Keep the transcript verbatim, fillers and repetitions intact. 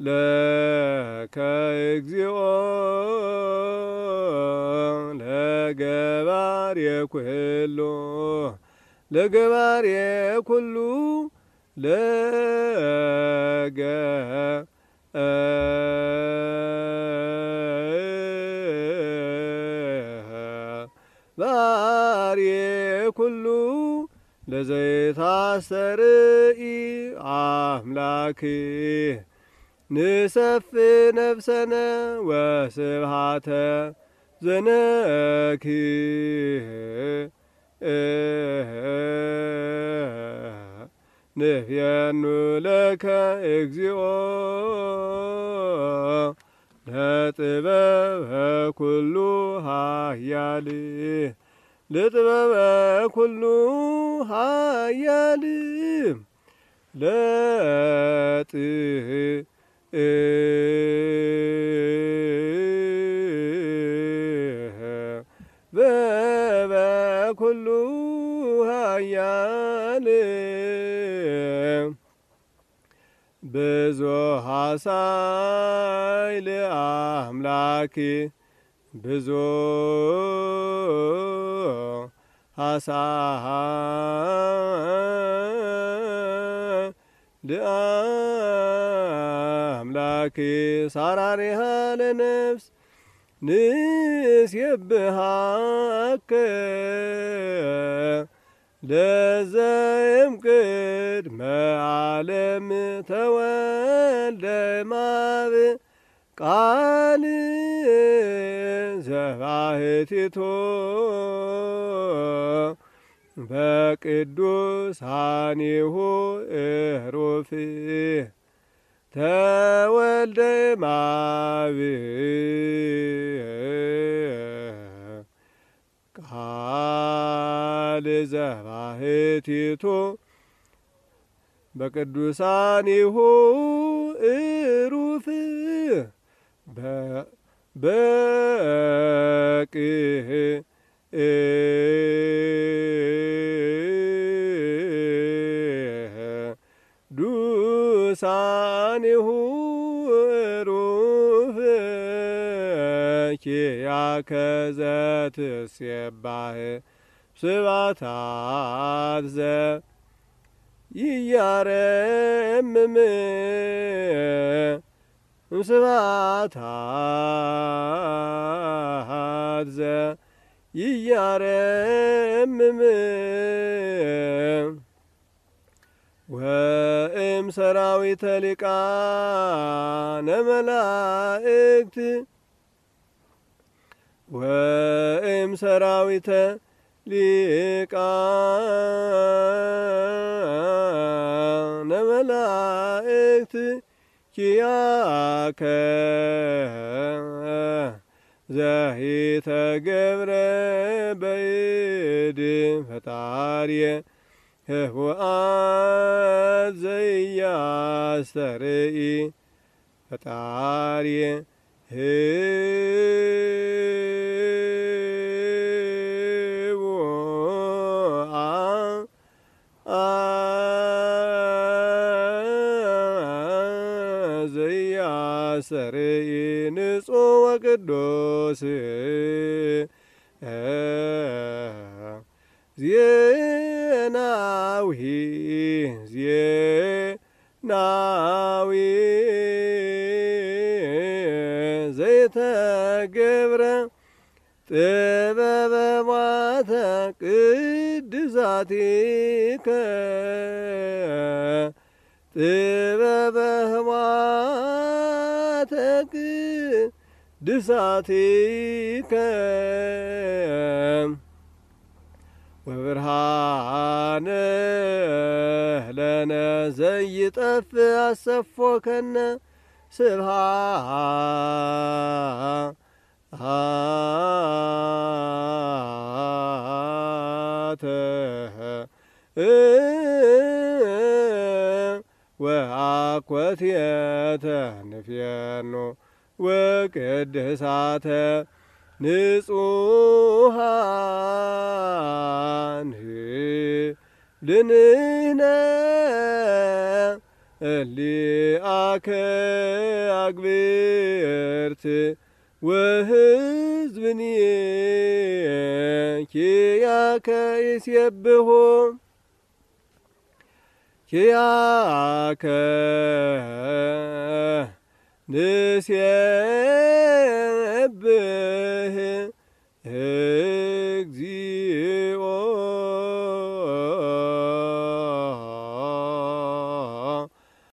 ለከ እግዚኦ ለገባሬ ኩሉ ለገባሬ ኩሉ ለገ ባሬ ኩሉ ለዘይታሰርኢ አምላክ ንሰፍ ነፍሰነ ወስብሃተ ዘነክ ንሕየኑ ለከ እግዚኦ ለጥበበ ኩሉ ኃያል ለጥበበ ኩሉ ኃያል ለጥ በበ ኩሉ ኃያል ብዙ ኃሣይል አምላክ ብዙ ኃሣይል አምላክ ሳራሪሃ ለነፍስ ንሴብሐከ ለዘይም ቅድመ ዓለም ተወልደ እምአብ ቃል ዘባሕቲቱ በቅዱሳኒሁ እሩፍ ተወልደ እምአብ ቃል ዘባሕቲቱ በቅዱሳኒሁ እሩፍ በቅህ ዱሳኒሁ እሩፍ ኪያከ ዘትሴባህ ስብሐታት ዘ ይያረምም ስብሐታት ዘ ይያረምም ወእም ሰራዊተ ሊቃነ መላእክት ወእም ሰራዊተ ሊቃነ መላእክት ኪያከ ዘኢተገብረ በእድ ፈጣርየ ህቡአት ዘኢያስተርኢ ፈጣርየ ዘኢያስተርኢ ንጹሕ ወቅዱስ ዜናዊ ዜናዊ ዘይተገብረ ጥበበ ማተ ቅድሳቲከ ጥበበ ማተ ቅድሳቲከ ወብርሃነ ለነ ዘይጠፍ አሰፎከነ ስብሐተ ወአኮቴተ ንፍየኖ ወቅድሳተ ንጹሐን ልንህነ እሊአከ አግብርት ወሕዝብኒ ኪያከ ይሴብሖ ኪያከ ንሴብሕ እግዚእ